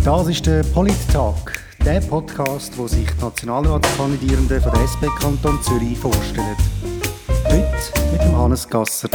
Das ist der Polit-Talk, der Podcast, wo sich die Nationalratskandidierenden von der SP Kanton Zürich vorstellen. Heute mit dem Hannes Gassert.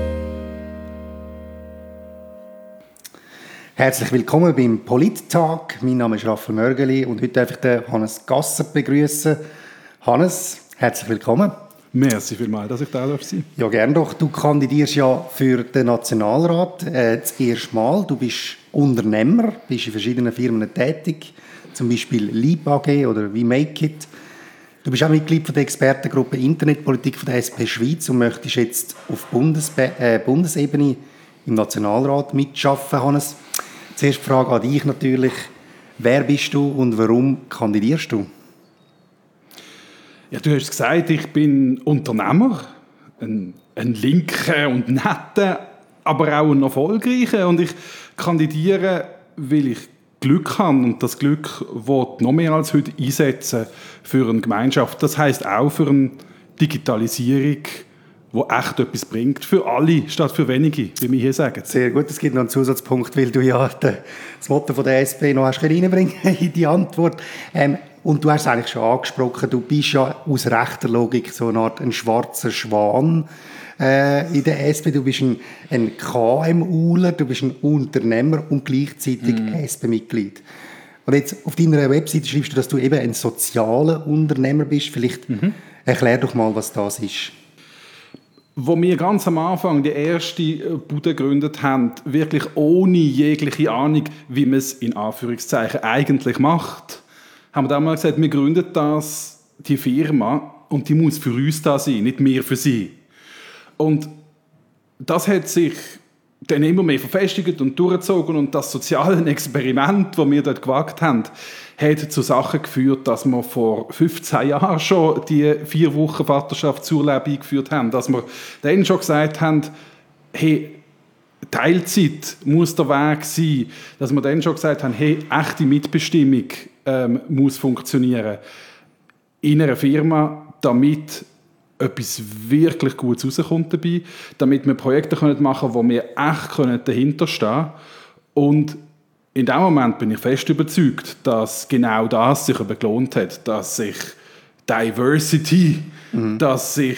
Herzlich willkommen beim Polit-Talk. Mein Name ist Raphael Mörgeli und heute darf ich den Hannes Gassert begrüßen. Hannes, herzlich willkommen. Merci vielmals, dass ich da sein darf. Ja, gerne doch. Du kandidierst ja für den Nationalrat das erste Mal. Du bist Unternehmer, bist in verschiedenen Firmen tätig, zum Beispiel Leap AG oder We Make It. Du bist auch Mitglied von der Expertengruppe Internetpolitik von der SP Schweiz und möchtest jetzt auf Bundesebene im Nationalrat mitschaffen, Hannes. Zuerst die Frage an dich natürlich. Wer bist du und warum kandidierst du? Ja, du hast gesagt, ich bin Unternehmer, ein linker und netter, aber auch ein erfolgreicher. Und ich kandidiere, weil ich Glück habe und das Glück will noch mehr als heute einsetzen für eine Gemeinschaft. Das heisst auch für eine Digitalisierung, die echt etwas bringt. Für alle statt für wenige, wie wir hier sagen. Sehr gut, es gibt noch einen Zusatzpunkt, weil du ja das Motto von der SP noch hast reinbringen in die Antwort. Und du hast es eigentlich schon angesprochen, du bist ja aus rechter Logik so eine Art ein schwarzer Schwan in der SP. Du bist ein KMUler, du bist ein Unternehmer und gleichzeitig SP-Mitglied. Und jetzt auf deiner Webseite schreibst du, dass du eben ein sozialer Unternehmer bist. Vielleicht erklär doch mal, was das ist. Wo wir ganz am Anfang die erste Bude gegründet haben, wirklich ohne jegliche Ahnung, wie man es in Anführungszeichen eigentlich macht, haben wir damals gesagt, wir gründen die Firma und die muss für uns da sein, nicht wir für sie. Und das hat sich dann immer mehr verfestigt und durchgezogen und das soziale Experiment, das wir dort gewagt haben, hat zu Sachen geführt, dass wir vor 15 Jahren schon die 4 Wochen Vaterschaftsurlaub eingeführt haben, dass wir dann schon gesagt haben, hey, Teilzeit muss der Weg sein, dass wir dann schon gesagt haben, hey, echte Mitbestimmung muss funktionieren in einer Firma, damit etwas wirklich Gutes rauskommt dabei, damit wir Projekte machen können, wo wir echt dahinter stehen können. Und in dem Moment bin ich fest überzeugt, dass genau das sich gelohnt hat, dass sich Diversity, dass sich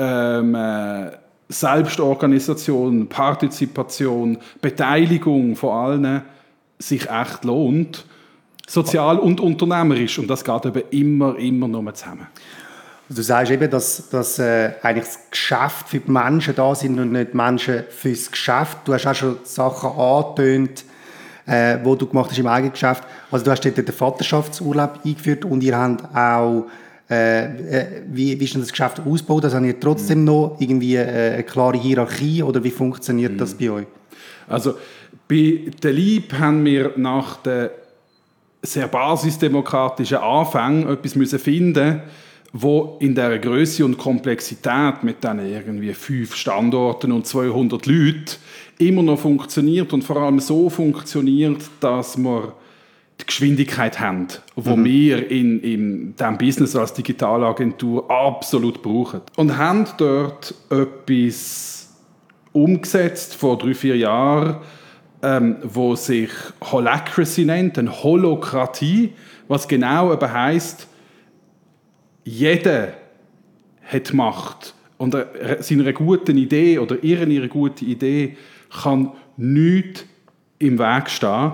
Selbstorganisation, Partizipation, Beteiligung von allen sich echt lohnt, sozial und unternehmerisch. Und das geht eben immer nur zusammen. Du sagst eben, dass eigentlich das Geschäft für die Menschen da sind und nicht die Menschen fürs Geschäft. Du hast auch schon Sachen angetönt, die du gemacht hast im eigenen Geschäft. Also du hast dort den Vaterschaftsurlaub eingeführt und ihr habt auch, wie ist denn das Geschäft ausgebaut? Also habt ihr trotzdem noch irgendwie eine klare Hierarchie oder wie funktioniert das bei euch? Also bei der Leap haben wir nach den sehr basisdemokratischen Anfängen etwas finden, wo in dieser Größe und Komplexität mit diesen irgendwie 5 Standorten und 200 Leuten immer noch funktioniert und vor allem so funktioniert, dass wir die Geschwindigkeit haben, die wir in diesem Business als Digitalagentur absolut brauchen. Und haben dort etwas umgesetzt vor 3-4 Jahren, wo sich Holacracy nennt, eine Holokratie, was genau eben heisst, jeder hat Macht und seiner guten Idee oder ihre gute Idee kann nichts im Weg stehen,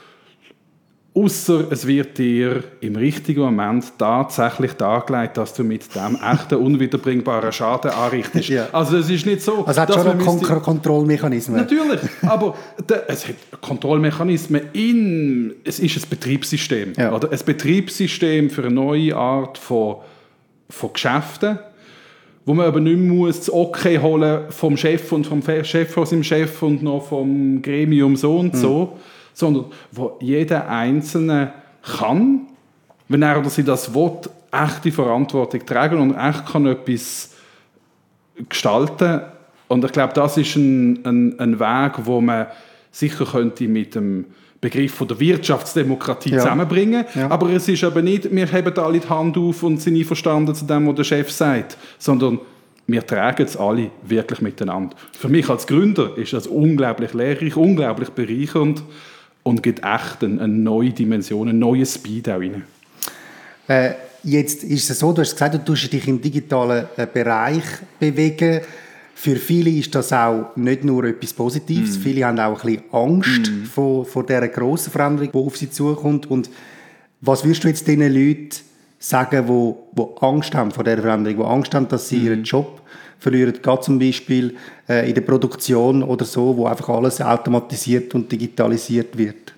ausser es wird dir im richtigen Moment tatsächlich dargelegt, dass du mit dem echten unwiederbringbaren Schaden anrichtest. Ja. Also es ist nicht so... Also es hat schon noch Kontrollmechanismen. Natürlich, aber es hat Kontrollmechanismen es ist ein Betriebssystem. Ja. Oder? Ein Betriebssystem für eine neue Art von Geschäften, wo man aber nicht mehr das Okay holen vom Chef und vom Chef von seinem Chef und noch vom Gremium so und so, sondern wo jeder Einzelne kann, wenn er oder sie das will, echte Verantwortung tragen und echt kann etwas gestalten. Und ich glaube, das ist ein Weg, wo man sicher könnte mit dem Begriff von der Wirtschaftsdemokratie zusammenbringen. Ja. Aber es ist eben nicht, wir heben alle die Hand auf und sind einverstanden zu dem, was der Chef sagt, sondern wir tragen es alle wirklich miteinander. Für mich als Gründer ist das unglaublich lehrreich, unglaublich bereichernd und gibt echt eine neue Dimension, einen neuen Speed auch rein. Jetzt ist es so, du hast gesagt, du tust dich im digitalen Bereich bewegen. Für viele ist das auch nicht nur etwas Positives. Viele haben auch ein bisschen Angst vor dieser grossen Veränderung, die auf sie zukommt. Und was würdest du jetzt den Leuten sagen, die Angst haben vor dieser Veränderung, die Angst haben, dass sie ihren Job verlieren, gerade zum Beispiel in der Produktion oder so, wo einfach alles automatisiert und digitalisiert wird?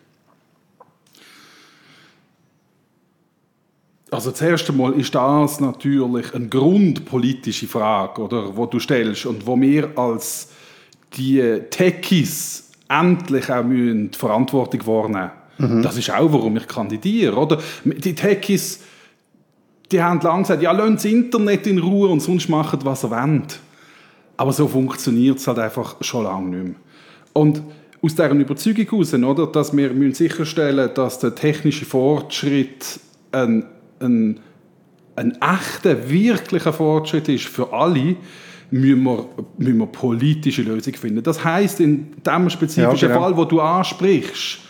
Also zuerst einmal ist das natürlich eine grundpolitische Frage, oder, die du stellst und wo wir als die Techies endlich auch die Verantwortung wahrnehmen müssen. Das ist auch, warum ich kandidiere. Oder? Die Techies, die haben lange gesagt, ja, lasst das Internet in Ruhe und sonst macht, was ihr wollt. Aber so funktioniert es halt einfach schon lange nicht mehr. Und aus dieser Überzeugung heraus, oder, dass wir sicherstellen müssen, dass der technische Fortschritt ein echter, wirklicher Fortschritt ist für alle, müssen wir politische Lösungen finden. Das heisst, in dem spezifischen Fall, wo du ansprichst,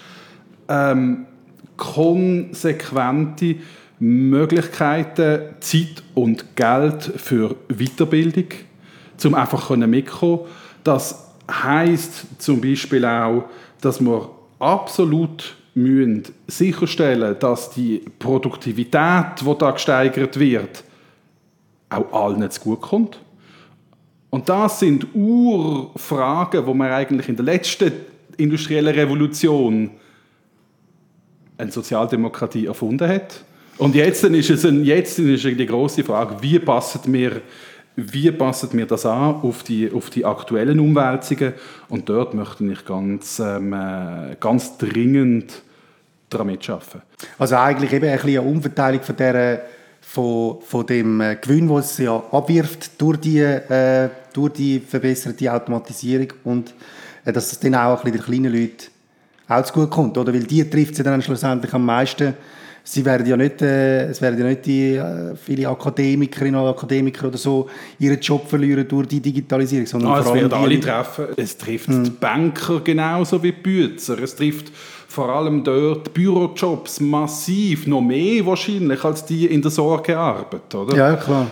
konsequente Möglichkeiten, Zeit und Geld für Weiterbildung, um einfach mitzukommen. Das heisst zum Beispiel auch, dass wir absolut müssen sicherstellen, dass die Produktivität, die da gesteigert wird, auch allen zugutekommt. Und das sind Urfragen, die man eigentlich in der letzten industriellen Revolution eine Sozialdemokratie erfunden hat. Und jetzt ist die grosse Frage, wie passen wir das an auf die aktuellen Umwälzungen? Und dort möchte ich ganz dringend daran mitarbeiten. Also eigentlich eben ein bisschen eine Umverteilung von dem Gewinn, den es ja abwirft durch die verbesserte Automatisierung und dass es dann auch ein bisschen den kleinen Leuten auch zugutekommt, oder? Weil die trifft sie dann schlussendlich am meisten. Es werden ja nicht die viele Akademikerinnen und Akademiker oder so ihren Job verlieren durch die Digitalisierung, sondern vor allem es wird alle treffen. Es trifft die Banker genauso wie die Bützer. Es trifft vor allem dort die Bürojobs massiv, noch mehr wahrscheinlich als die in der Sorgearbeit, oder? Ja, klar.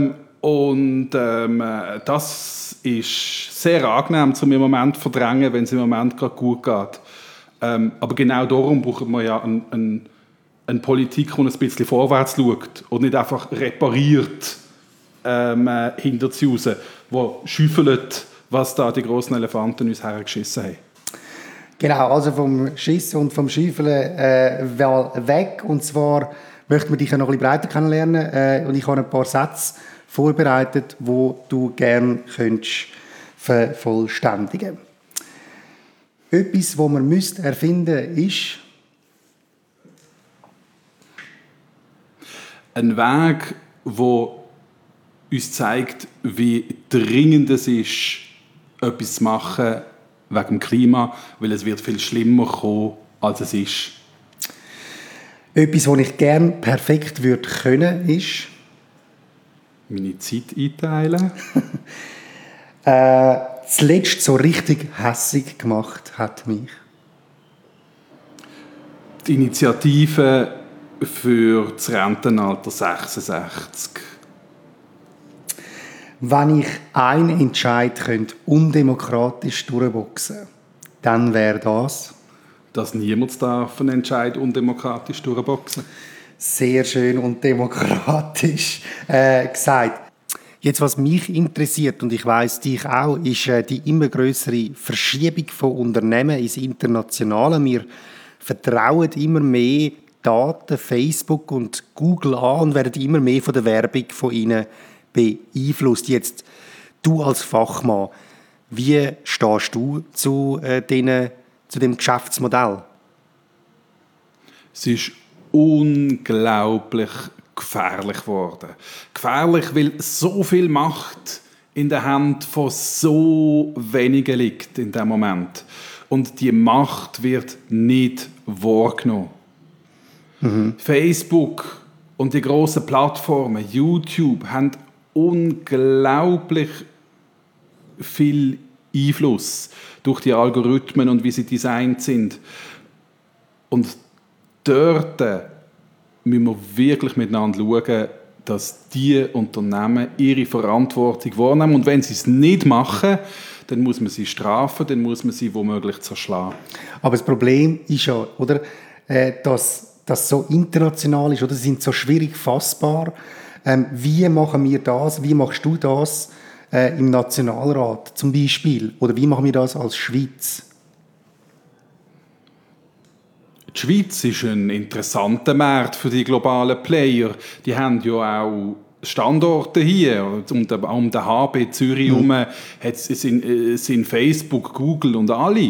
Das ist sehr angenehm, zum im Moment zu verdrängen, wenn es im Moment gerade gut geht. Aber genau darum brauchen wir ja eine Politik, die ein bisschen vorwärts schaut und nicht einfach repariert hinter sie raus, die schüffelt, was da die grossen Elefanten uns hergeschissen haben. Genau, also vom Schissen und vom Schüffeln weg. Und zwar möchten wir dich ja noch ein bisschen breiter kennenlernen. Und ich habe ein paar Sätze vorbereitet, die du gerne vervollständigen könntest. Etwas, was man erfinden müsste, ist ein Weg, der uns zeigt, wie dringend es ist, etwas zu machen wegen dem Klima, weil es wird viel schlimmer kommen, als es ist. Etwas, was ich gerne perfekt würde können, ist meine Zeit einteilen. Zuletzt so richtig hässig gemacht hat mich die Initiative für das Rentenalter 66. Wenn ich einen Entscheid undemokratisch durchboxen könnte, dann wäre das? Dass niemand einen Entscheid undemokratisch durchboxen darf. Sehr schön und demokratisch gesagt. Jetzt, was mich interessiert, und ich weiss dich auch, ist die immer grössere Verschiebung von Unternehmen ins Internationale. Wir vertrauen immer mehr Daten, Facebook und Google an und werden immer mehr von der Werbung von ihnen beeinflusst. Jetzt, du als Fachmann, wie stehst du zu dem Geschäftsmodell? Es ist unglaublich gefährlich geworden. Gefährlich, weil so viel Macht in der Hand von so wenigen liegt in dem Moment. Und die Macht wird nicht wahrgenommen. Facebook und die grossen Plattformen, YouTube, haben unglaublich viel Einfluss durch die Algorithmen und wie sie designt sind. Und dort müssen wir wirklich miteinander schauen, dass die Unternehmen ihre Verantwortung wahrnehmen. Und wenn sie es nicht machen, dann muss man sie strafen, dann muss man sie womöglich zerschlagen. Aber das Problem ist ja, oder, dass das so international ist, oder sie sind so schwierig fassbar. Wie machen wir das? Wie machst du das im Nationalrat zum Beispiel? Oder wie machen wir das als Schweiz? Die Schweiz ist ein interessanter Markt für die globalen Player. Die haben ja auch Standorte hier. Um den HB Zürich herum sind Facebook, Google und alle.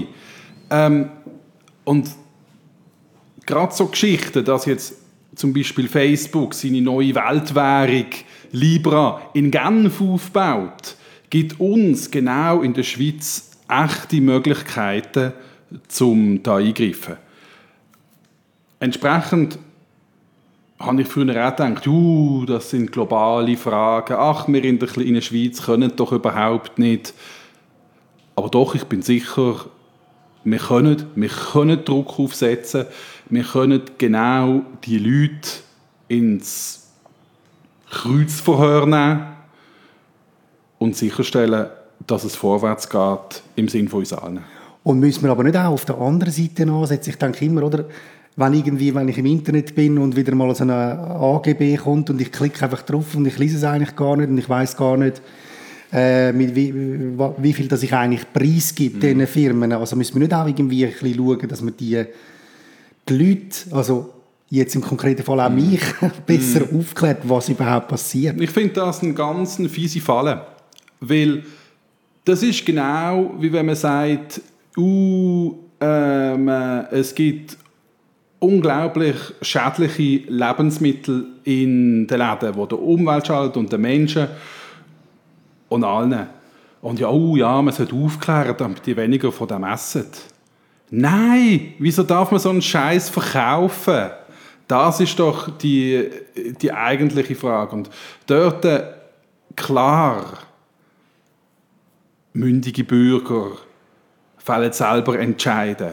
Und gerade so Geschichten, dass jetzt zum Beispiel Facebook seine neue Weltwährung Libra in Genf aufbaut, gibt uns genau in der Schweiz echte Möglichkeiten, um da eingreifen. Entsprechend habe ich früher auch gedacht, das sind globale Fragen. Ach, wir in der kleinen Schweiz können doch überhaupt nicht. Aber doch, ich bin sicher, wir können Druck aufsetzen. Wir können genau die Leute ins Kreuzverhör nehmen und sicherstellen, dass es vorwärts geht im Sinne von uns allen. Und müssen wir aber nicht auch auf der anderen Seite ansetzen? Ich denke immer, oder, wenn ich im Internet bin und wieder mal so eine AGB kommt und ich klicke einfach drauf und ich lese es eigentlich gar nicht und ich weiß gar nicht, wie viel das ich eigentlich preisgibt diesen Firmen. Also müssen wir nicht auch irgendwie ein bisschen schauen, dass wir die Leute, also jetzt im konkreten Fall auch mich, besser aufklärt, was überhaupt passiert. Ich finde das eine ganz fiese Falle, weil das ist genau wie wenn man sagt, es gibt unglaublich schädliche Lebensmittel in den Läden, die der Umwelt schaden und den Menschen und allen. Und man sollte aufklären, damit die weniger von dem essen. Nein, wieso darf man so einen Scheiß verkaufen? Das ist doch die eigentliche Frage. Und dort, klar, mündige Bürger fällen selber entscheiden.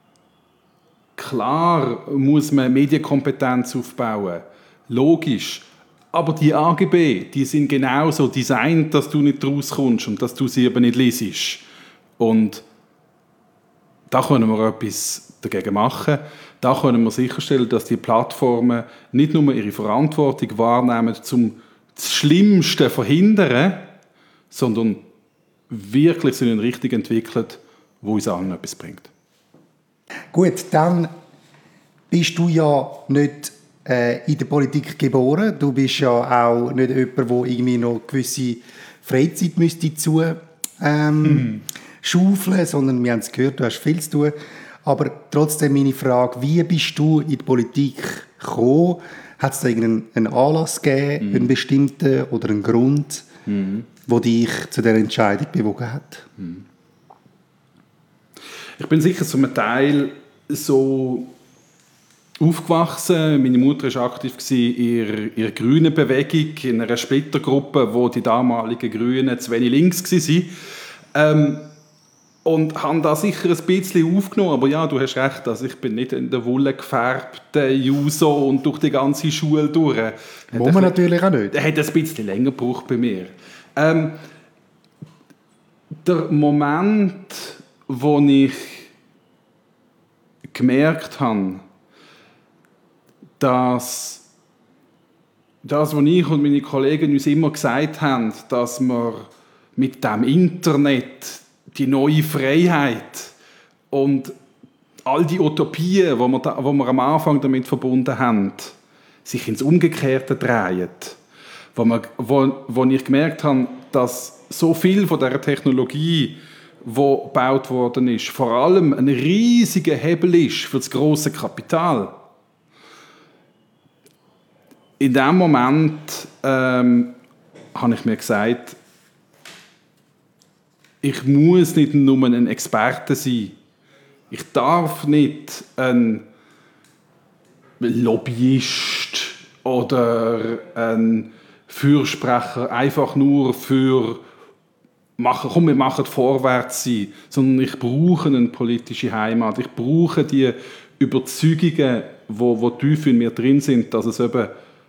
Klar muss man Medienkompetenz aufbauen. Logisch. Aber die AGB, die sind genauso designt, dass du nicht rauskommst und dass du sie eben nicht liest. Und da können wir etwas dagegen machen. Da können wir sicherstellen, dass die Plattformen nicht nur ihre Verantwortung wahrnehmen, um das Schlimmste zu verhindern, sondern wirklich so eine Richtung entwickeln, die uns allen etwas bringt. Gut, dann bist du ja nicht in der Politik geboren. Du bist ja auch nicht jemand, der irgendwie noch gewisse Freizeit müsste schaufeln, sondern wir haben es gehört, du hast viel zu tun. Aber trotzdem meine Frage, wie bist du in die Politik gekommen? Hat es da irgendeinen Anlass gegeben, einen bestimmten oder einen Grund, der dich zu dieser Entscheidung bewogen hat? Ich bin sicher zu einem Teil so aufgewachsen. Meine Mutter war aktiv in ihrer grünen Bewegung, in einer Splittergruppe, wo die damaligen Grünen zu wenig links waren. Und haben da sicher ein bisschen aufgenommen. Aber ja, du hast recht, also ich bin nicht in der Wolle gefärbte Juso und durch die ganze Schule durch. Muss man natürlich auch nicht. Hat ein bisschen länger gebraucht bei mir. Der Moment, wo ich gemerkt habe, dass das, was ich und meine Kollegen uns immer gesagt haben, dass wir mit dem Internet die neue Freiheit und all die Utopien, die wir am Anfang damit verbunden haben, sich ins Umgekehrte drehen. Wo ich gemerkt habe, dass so viel von dieser Technologie, die gebaut worden ist, vor allem ein riesiger Hebel ist für das grosse Kapital. In diesem Moment habe ich mir gesagt, ich muss nicht nur ein Experte sein. Ich darf nicht ein Lobbyist oder ein Fürsprecher einfach nur für wir machen vorwärts sein, sondern ich brauche eine politische Heimat. Ich brauche die Überzeugungen, die tief in mir drin sind, dass es eben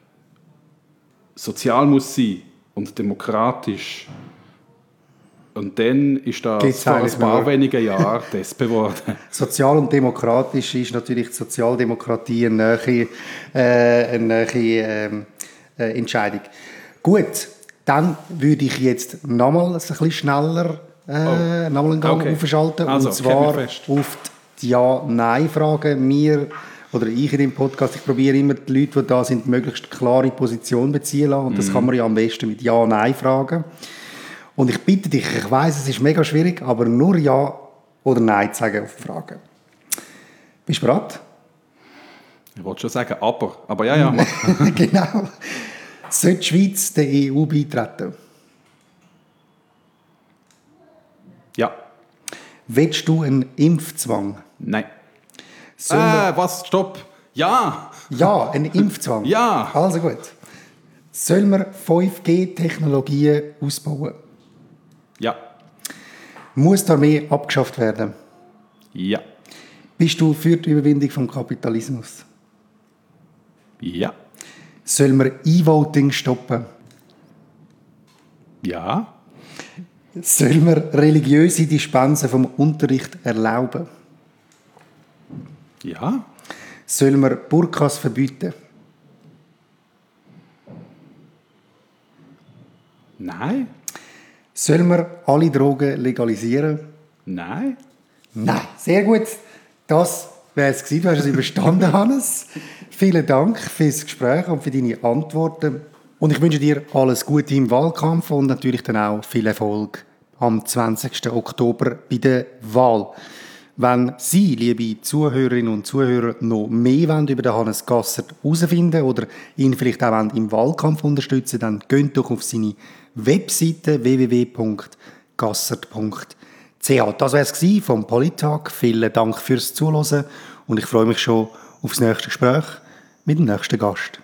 sozial muss sein und demokratisch. Und dann ist das vor ein paar wenigen Jahren das geworden. Sozial und demokratisch ist natürlich die Sozialdemokratie eine neue Entscheidung. Gut, dann würde ich jetzt nochmals ein bisschen schneller nochmal einen Gang aufschalten. Also, und zwar auf die Ja-Nein-Frage. Ich in dem Podcast, ich probiere immer die Leute, die da sind, möglichst klare Position beziehen lassen. Und das kann man ja am besten mit Ja-Nein-Fragen. Und ich bitte dich, ich weiss, es ist mega schwierig, aber nur Ja oder Nein zu sagen auf die Frage. Bist du bereit? Ich wollte schon sagen, aber ja. Genau. Sollte die Schweiz der EU beitreten? Ja. Willst du einen Impfzwang? Nein. Was? Stopp. Ja. Ja, einen Impfzwang. Ja. Also gut. Sollen wir 5G-Technologien ausbauen? Ja. Muss die Armee abgeschafft werden? Ja. Bist du für die Überwindung vom Kapitalismus? Ja. Sollen wir E-Voting stoppen? Ja. Sollen wir religiöse Dispensen vom Unterricht erlauben? Ja. Sollen wir Burkas verbieten? Nein. Sollen wir alle Drogen legalisieren? Nein. Nein. Sehr gut. Das wäre es gewesen. Du hast es überstanden, Hannes. Vielen Dank für das Gespräch und für deine Antworten. Und ich wünsche dir alles Gute im Wahlkampf und natürlich dann auch viel Erfolg am 20. Oktober bei der Wahl. Wenn Sie, liebe Zuhörerinnen und Zuhörer, noch mehr über den Hannes Gassert herausfinden oder ihn vielleicht auch im Wahlkampf unterstützen, dann geht doch auf seine Webseite www.gassert.ch. Das war es vom Polytag. Vielen Dank fürs Zuhören und ich freue mich schon auf das nächste Gespräch mit dem nächsten Gast.